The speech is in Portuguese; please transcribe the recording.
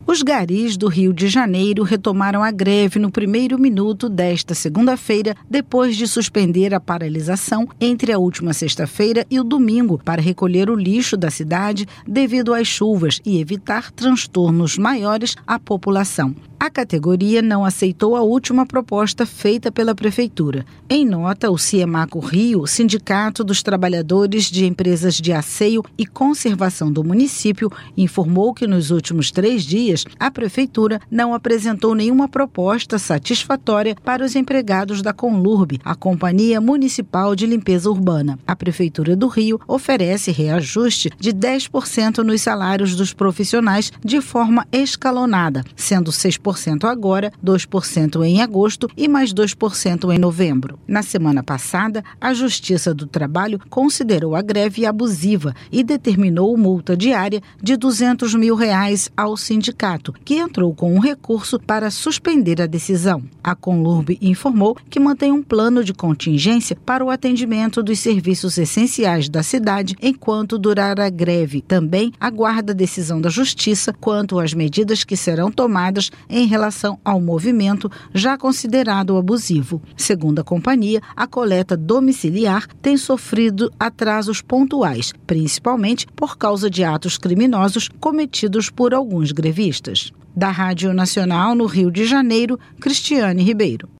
Os garis do Rio de Janeiro retomaram a greve no primeiro minuto desta segunda-feira, depois de suspender a paralisação entre a última sexta-feira e o domingo para recolher o lixo da cidade devido às chuvas e evitar transtornos maiores à população. A categoria não aceitou a última proposta feita pela Prefeitura. Em nota, o Ciemaco Rio, Sindicato dos Trabalhadores de Empresas de Asseio e Conservação do município, informou que nos últimos 3 dias a Prefeitura não apresentou nenhuma proposta satisfatória para os empregados da Conlurb, a Companhia Municipal de Limpeza Urbana. A Prefeitura do Rio oferece reajuste de 10% nos salários dos profissionais de forma escalonada, sendo 6% agora, 2% em agosto e mais 2% em novembro. Na semana passada, a Justiça do Trabalho considerou a greve abusiva e determinou multa diária de R$200 mil ao sindicato, que entrou com um recurso para suspender a decisão. A Conlurb informou que mantém um plano de contingência para o atendimento dos serviços essenciais da cidade enquanto durar a greve. Também aguarda a decisão da Justiça quanto às medidas que serão tomadas em relação ao movimento já considerado abusivo. Segundo a companhia, a coleta domiciliar tem sofrido atrasos pontuais, principalmente por causa de atos criminosos cometidos por alguns grevistas. Da Rádio Nacional no Rio de Janeiro, Cristiane Ribeiro.